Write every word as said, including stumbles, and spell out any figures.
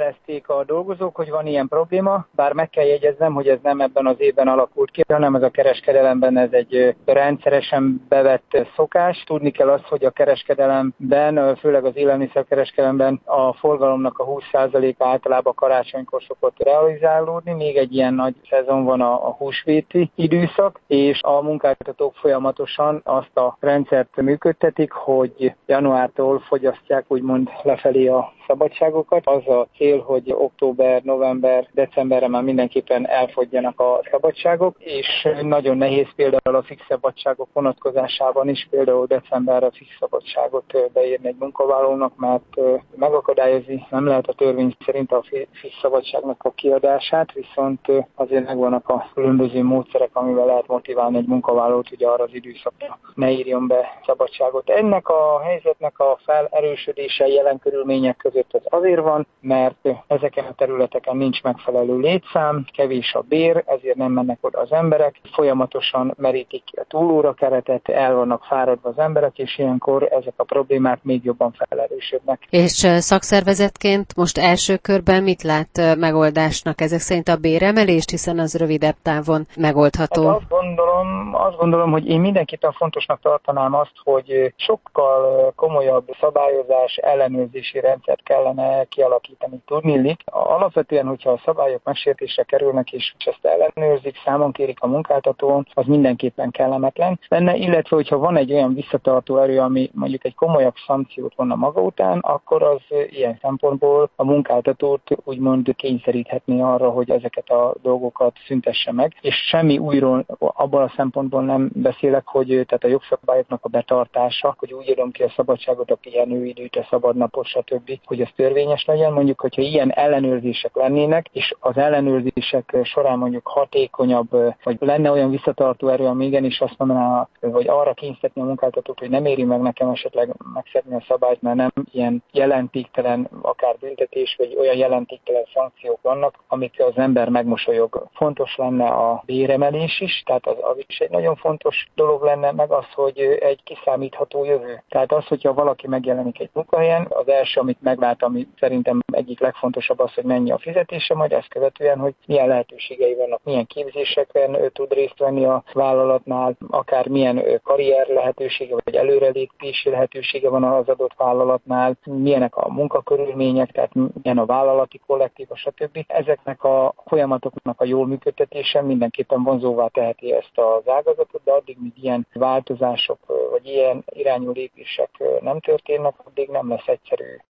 jelezték a dolgozók, hogy van ilyen probléma, bár meg kell jegyeznem, hogy ez nem ebben az évben alakult ki, hanem ez a kereskedelemben ez egy rendszeresen bevett szokás. Tudni kell azt, hogy a kereskedelemben, főleg az élelmiszerkereskedelemben a forgalomnak a húsz százaléka általában karácsonykor szokott realizálódni, még egy ilyen nagy szezon van a, a húsvéti időszak, és a munkáltatók folyamatosan azt a rendszert működtetik, hogy januártól fogyasztják úgymond lefelé a szabadságokat. Az a cél, hogy október, november, decemberre már mindenképpen elfogyjanak a szabadságok, és nagyon nehéz például a fix szabadságok vonatkozásában is, például decemberre fix szabadságot beírni egy munkavállalónak, mert megakadályozni nem lehet a törvény szerint a fix szabadságnak a kiadását, viszont azért megvannak a különböző módszerek, amivel lehet motiválni egy munkavállalót, hogy arra az időszakra ne írjon be szabadságot. Ennek a helyzetnek a felerősödése jelen körülmények között az azért van, mert ezeken a területeken nincs megfelelő létszám, kevés a bér, ezért nem mennek oda az emberek, folyamatosan merítik ki a túlóra keretet, el vannak fáradva az emberek, és ilyenkor ezek a problémák még jobban felerősödnek. És szakszervezetként most első körben mit lát megoldásnak? Ezek szerint a béremelést, hiszen az rövidebb távon megoldható. Hát azt gondolom, azt gondolom, hogy én mindenképpen fontosnak tartanám azt, hogy sokkal komolyabb szabályozás, ellenőrzési rendszert kellene kialakítani. Tudniillik, alapvetően, hogyha a szabályok megsértésre kerülnek, és ezt ellenőrzik, számon kérik a munkáltatón, az mindenképpen kellemetlen lenne, illetve hogyha van egy olyan visszatartó erő, ami mondjuk egy komolyabb szankciót vonna maga után, akkor az ilyen szempontból a munkáltatót úgymond kényszeríthetné arra, hogy ezeket a dolgokat szüntesse meg, és semmi újról abban a szempontból nem beszélek, hogy tehát a jogszabályoknak a betartása, hogy úgy írom ki a szabadságot, a pihenőidőt, a szabadnapot, stb., hogy ez törvényes legyen. Mondjuk, hogyha ilyen ellenőrzések lennének, és az ellenőrzések során mondjuk hatékonyabb, vagy lenne olyan visszatartó erő, ami igenis azt mondaná, hogy arra kényszeríteni a munkáltatót, hogy nem éri meg nekem esetleg megszegni a szabályt, mert nem ilyen jelentéktelen akár büntetés, vagy olyan jelentéktelen szankciók vannak, amik az ember megmosolyog. Fontos lenne a béremelés is, tehát az, az is egy nagyon fontos dolog lenne, meg az, hogy egy kiszámítható jövő. Tehát az, hogyha valaki megjelenik egy munkahelyen, az első, amit meglát, ami szerintem egyik legfontosabb az, hogy mennyi a fizetése, majd ezt követően, hogy milyen lehetőségei vannak, milyen képzéseken tud részt venni a vállalatnál, akár milyen karrier lehetősége, vagy előrelépési lehetősége van az adott vállalatnál, milyenek a munkakörülmények, tehát milyen a vállalati kollektíva, stb. Ezeknek a folyamatoknak a jól működtetése mindenképpen vonzóvá teheti ezt az ágazatot, de addig, míg ilyen változások, vagy ilyen irányú lépések nem történnek, addig nem lesz egyszerű